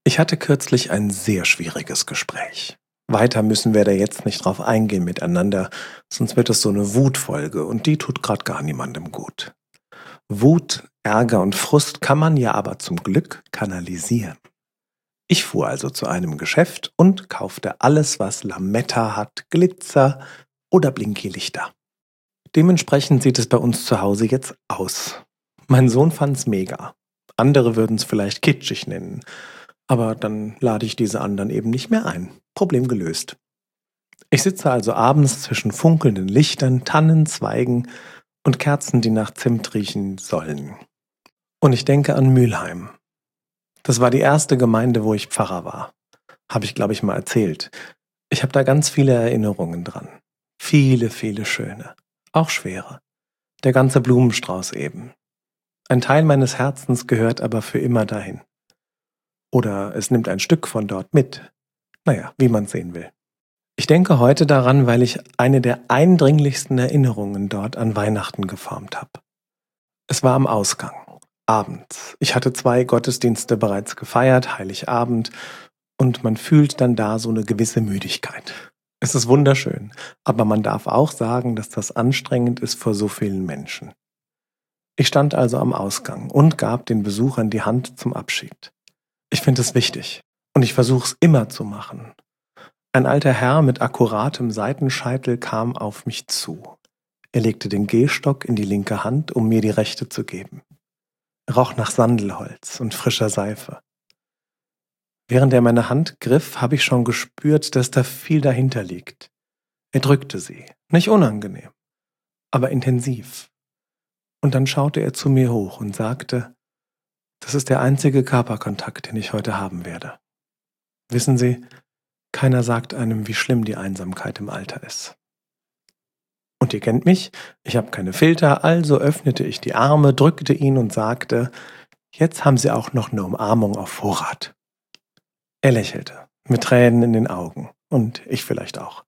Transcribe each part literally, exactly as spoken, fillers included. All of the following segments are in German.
Ich hatte kürzlich ein sehr schwieriges Gespräch. Weiter müssen wir da jetzt nicht drauf eingehen miteinander, sonst wird es so eine Wutfolge und die tut gerade gar niemandem gut. Wut, Ärger und Frust kann man ja aber zum Glück kanalisieren. Ich fuhr also zu einem Geschäft und kaufte alles, was Lametta hat, Glitzer oder Blinky-Lichter. Dementsprechend sieht es bei uns zu Hause jetzt aus. Mein Sohn fand's mega. Andere würden es vielleicht kitschig nennen. Aber dann lade ich diese anderen eben nicht mehr ein. Problem gelöst. Ich sitze also abends zwischen funkelnden Lichtern, Tannen, Zweigen und Kerzen, die nach Zimt riechen sollen. Und ich denke an Mülheim. Das war die erste Gemeinde, wo ich Pfarrer war. Habe ich, glaube ich, mal erzählt. Ich habe da ganz viele Erinnerungen dran. Viele, viele schöne. Auch schwere. Der ganze Blumenstrauß eben. Ein Teil meines Herzens gehört aber für immer dahin. Oder es nimmt ein Stück von dort mit. Naja, wie man sehen will. Ich denke heute daran, weil ich eine der eindringlichsten Erinnerungen dort an Weihnachten geformt habe. Es war am Ausgang, abends. Ich hatte zwei Gottesdienste bereits gefeiert, Heiligabend, und man fühlt dann da so eine gewisse Müdigkeit. Es ist wunderschön, aber man darf auch sagen, dass das anstrengend ist vor so vielen Menschen. Ich stand also am Ausgang und gab den Besuchern die Hand zum Abschied. Ich finde es wichtig und ich versuche es immer zu machen. Ein alter Herr mit akkuratem Seitenscheitel kam auf mich zu. Er legte den Gehstock in die linke Hand, um mir die rechte zu geben. Er roch nach Sandelholz und frischer Seife. Während er meine Hand griff, habe ich schon gespürt, dass da viel dahinter liegt. Er drückte sie, nicht unangenehm, aber intensiv. Und dann schaute er zu mir hoch und sagte, das ist der einzige Körperkontakt, den ich heute haben werde. Wissen Sie, keiner sagt einem, wie schlimm die Einsamkeit im Alter ist. Und ihr kennt mich, ich habe keine Filter, also öffnete ich die Arme, drückte ihn und sagte, jetzt haben Sie auch noch eine Umarmung auf Vorrat. Er lächelte, mit Tränen in den Augen, und ich vielleicht auch.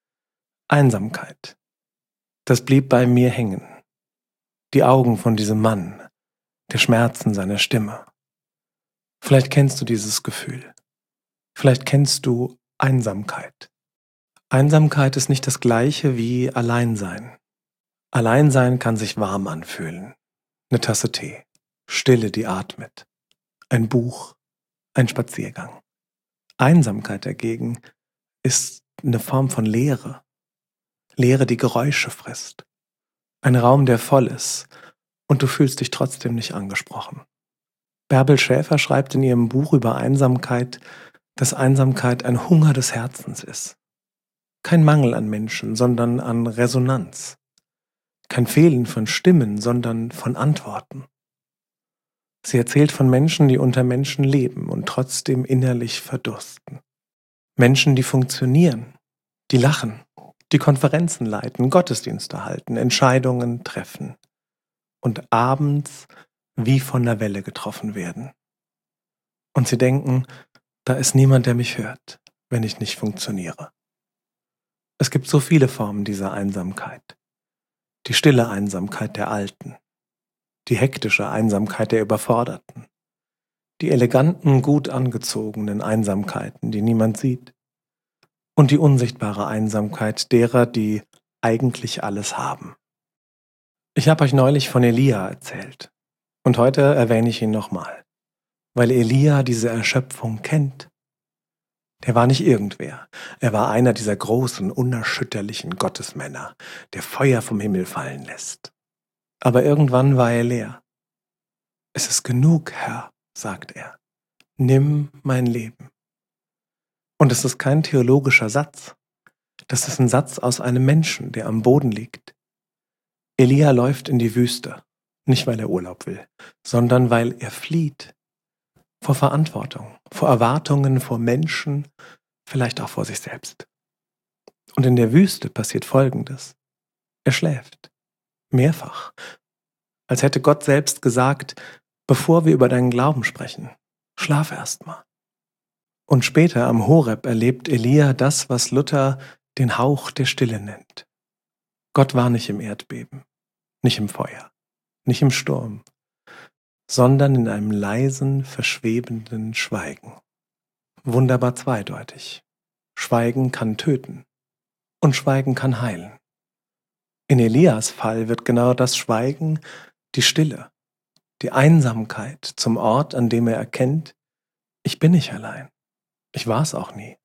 Einsamkeit, das blieb bei mir hängen. Die Augen von diesem Mann, der Schmerzen seiner Stimme. Vielleicht kennst du dieses Gefühl. Vielleicht kennst du Einsamkeit. Einsamkeit ist nicht das Gleiche wie Alleinsein. Alleinsein kann sich warm anfühlen. Eine Tasse Tee, Stille, die atmet, ein Buch, ein Spaziergang. Einsamkeit dagegen ist eine Form von Leere. Leere, die Geräusche frisst. Ein Raum, der voll ist und du fühlst dich trotzdem nicht angesprochen. Bärbel Schäfer schreibt in ihrem Buch über Einsamkeit, dass Einsamkeit ein Hunger des Herzens ist. Kein Mangel an Menschen, sondern an Resonanz. Kein Fehlen von Stimmen, sondern von Antworten. Sie erzählt von Menschen, die unter Menschen leben und trotzdem innerlich verdursten. Menschen, die funktionieren, die lachen, die Konferenzen leiten, Gottesdienste halten, Entscheidungen treffen und abends wie von der Welle getroffen werden. Und sie denken, da ist niemand, der mich hört, wenn ich nicht funktioniere. Es gibt so viele Formen dieser Einsamkeit. Die stille Einsamkeit der Alten, die hektische Einsamkeit der Überforderten, die eleganten, gut angezogenen Einsamkeiten, die niemand sieht, und die unsichtbare Einsamkeit derer, die eigentlich alles haben. Ich habe euch neulich von Elia erzählt und heute erwähne ich ihn nochmal, weil Elia diese Erschöpfung kennt. Der war nicht irgendwer. Er war einer dieser großen, unerschütterlichen Gottesmänner, der Feuer vom Himmel fallen lässt. Aber irgendwann war er leer. Es ist genug, Herr, sagt er. Nimm mein Leben. Und es ist kein theologischer Satz. Das ist ein Satz aus einem Menschen, der am Boden liegt. Elia läuft in die Wüste, nicht weil er Urlaub will, sondern weil er flieht. Vor Verantwortung, vor Erwartungen, vor Menschen, vielleicht auch vor sich selbst. Und in der Wüste passiert Folgendes. Er schläft. Mehrfach. Als hätte Gott selbst gesagt, bevor wir über deinen Glauben sprechen, schlaf erst mal. Und später am Horeb erlebt Elia das, was Luther den Hauch der Stille nennt. Gott war nicht im Erdbeben, nicht im Feuer, nicht im Sturm, sondern in einem leisen, verschwebenden Schweigen. Wunderbar zweideutig. Schweigen kann töten und Schweigen kann heilen. In Elias Fall wird genau das Schweigen, die Stille, die Einsamkeit zum Ort, an dem er erkennt, ich bin nicht allein. Ich war es auch nie.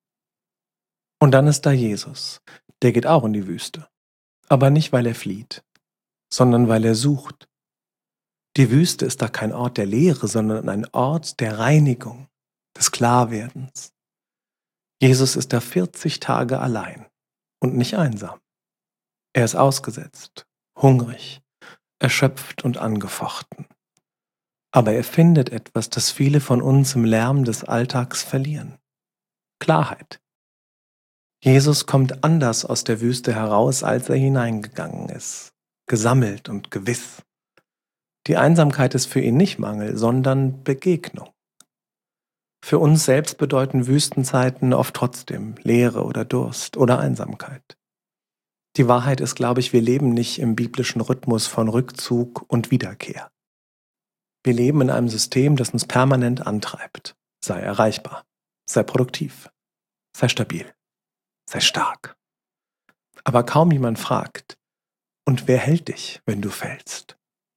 Und dann ist da Jesus, der geht auch in die Wüste. Aber nicht, weil er flieht, sondern weil er sucht. Die Wüste ist da kein Ort der Leere, sondern ein Ort der Reinigung, des Klarwerdens. Jesus ist da vierzig Tage allein und nicht einsam. Er ist ausgesetzt, hungrig, erschöpft und angefochten. Aber er findet etwas, das viele von uns im Lärm des Alltags verlieren. Klarheit. Jesus kommt anders aus der Wüste heraus, als er hineingegangen ist. Gesammelt und gewiss. Die Einsamkeit ist für ihn nicht Mangel, sondern Begegnung. Für uns selbst bedeuten Wüstenzeiten oft trotzdem Leere oder Durst oder Einsamkeit. Die Wahrheit ist, glaube ich, wir leben nicht im biblischen Rhythmus von Rückzug und Wiederkehr. Wir leben in einem System, das uns permanent antreibt. Sei erreichbar, sei produktiv, sei stabil, sei stark. Aber kaum jemand fragt, und wer hält dich, wenn du fällst?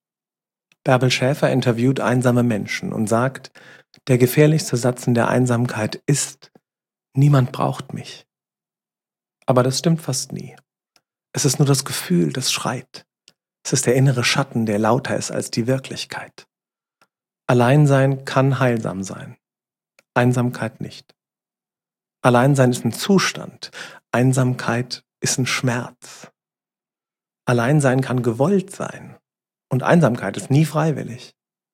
Bärbel Schäfer interviewt einsame Menschen und sagt, der gefährlichste Satz in der Einsamkeit ist, niemand braucht mich. Aber das stimmt fast nie. Es ist nur das Gefühl, das schreit. Es ist der innere Schatten, der lauter ist als die Wirklichkeit. Alleinsein kann heilsam sein, Einsamkeit nicht. Alleinsein ist ein Zustand, Einsamkeit ist ein Schmerz. Alleinsein kann gewollt sein und Einsamkeit ist nie freiwillig.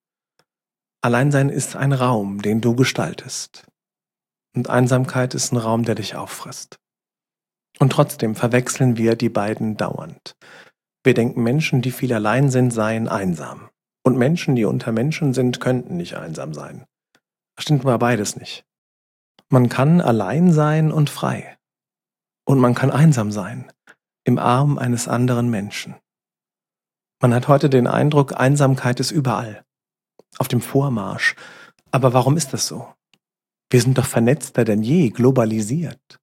Alleinsein ist ein Raum, den du gestaltest. Und Einsamkeit ist ein Raum, der dich auffrisst. Und trotzdem verwechseln wir die beiden dauernd. Wir denken, Menschen, die viel allein sind, seien einsam. Und Menschen, die unter Menschen sind, könnten nicht einsam sein. Das stimmt aber beides nicht. Man kann allein sein und frei. Und man kann einsam sein, im Arm eines anderen Menschen. Man hat heute den Eindruck, Einsamkeit ist überall. Auf dem Vormarsch. Aber warum ist das so? Wir sind doch vernetzter denn je, globalisiert.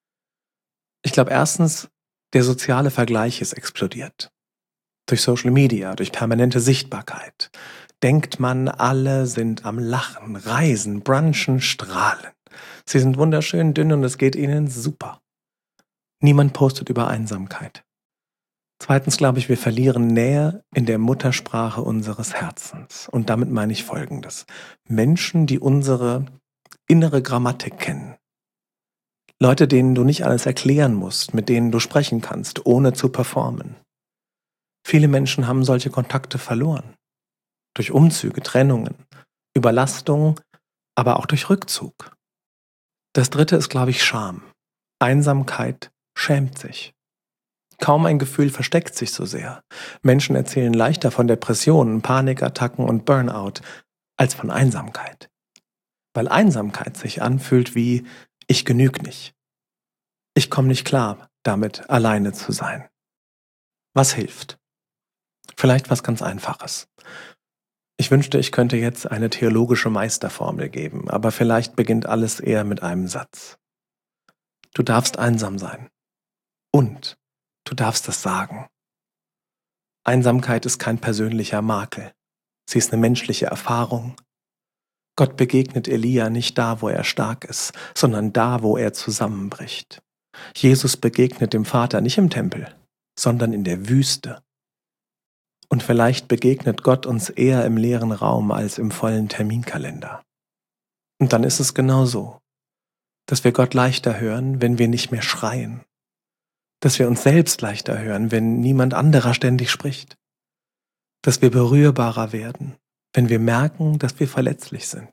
Ich glaube erstens, der soziale Vergleich ist explodiert. Durch Social Media, durch permanente Sichtbarkeit. Denkt man, alle sind am Lachen, Reisen, Brunchen, Strahlen. Sie sind wunderschön dünn und es geht ihnen super. Niemand postet über Einsamkeit. Zweitens glaube ich, wir verlieren Nähe in der Muttersprache unseres Herzens. Und damit meine ich Folgendes. Menschen, die unsere innere Grammatik kennen. Leute, denen du nicht alles erklären musst, mit denen du sprechen kannst, ohne zu performen. Viele Menschen haben solche Kontakte verloren. Durch Umzüge, Trennungen, Überlastung, aber auch durch Rückzug. Das dritte ist, glaube ich, Scham. Einsamkeit schämt sich. Kaum ein Gefühl versteckt sich so sehr. Menschen erzählen leichter von Depressionen, Panikattacken und Burnout als von Einsamkeit. Weil Einsamkeit sich anfühlt wie, ich genüg nicht. Ich komme nicht klar, damit alleine zu sein. Was hilft? Vielleicht was ganz Einfaches. Ich wünschte, ich könnte jetzt eine theologische Meisterformel geben, aber vielleicht beginnt alles eher mit einem Satz. Du darfst einsam sein. Und du darfst es sagen. Einsamkeit ist kein persönlicher Makel. Sie ist eine menschliche Erfahrung. Gott begegnet Elia nicht da, wo er stark ist, sondern da, wo er zusammenbricht. Jesus begegnet dem Vater nicht im Tempel, sondern in der Wüste. Und vielleicht begegnet Gott uns eher im leeren Raum als im vollen Terminkalender. Und dann ist es genau so, dass wir Gott leichter hören, wenn wir nicht mehr schreien. Dass wir uns selbst leichter hören, wenn niemand anderer ständig spricht. Dass wir berührbarer werden, wenn wir merken, dass wir verletzlich sind.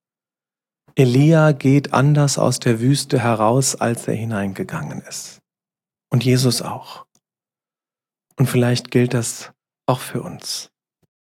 Elia geht anders aus der Wüste heraus, als er hineingegangen ist. Und Jesus auch. Und vielleicht gilt das auch für uns.